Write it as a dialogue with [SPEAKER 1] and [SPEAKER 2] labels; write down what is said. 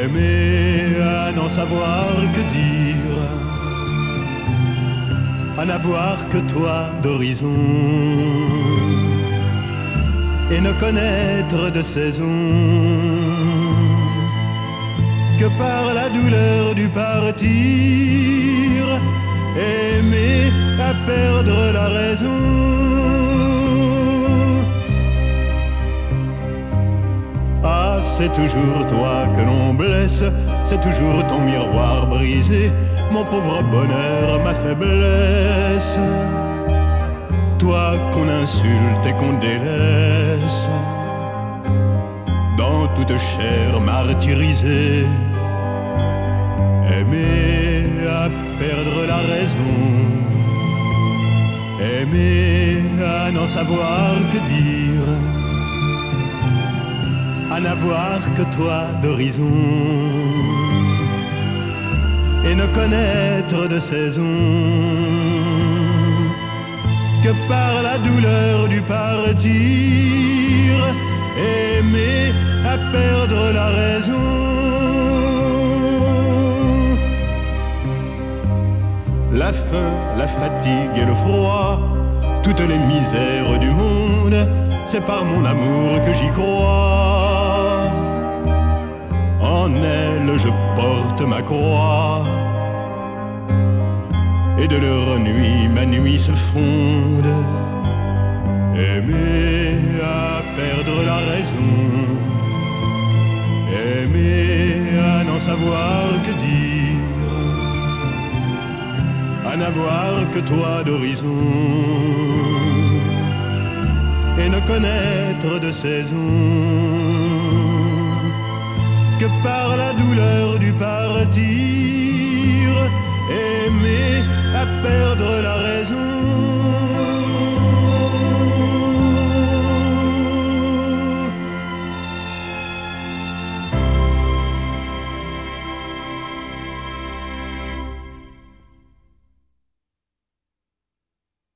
[SPEAKER 1] Aimer à n'en savoir que dire, à n'avoir que toi d'horizon, et ne connaître de saison que par la douleur du partir. Aimer à perdre la raison. Ah, c'est toujours toi que l'on blesse, c'est toujours ton miroir brisé, mon pauvre bonheur, ma faiblesse. Toi qu'on insulte et qu'on délaisse, dans toute chair martyrisée. Aimer à perdre la raison, aimer à n'en savoir que dire, à n'avoir que toi d'horizon, et ne connaître de saison que par la douleur du partir. Aimer à perdre la raison. La faim, la fatigue et le froid, toutes les misères du monde, c'est par mon amour que j'y crois. En elle je porte ma croix, et de leur nuit ma nuit se fonde. Aimer à perdre la raison, aimer à n'en savoir que dire, à n'avoir que toi d'horizon, et ne connaître de saison que par la douleur du partir. Aimer à perdre la raison.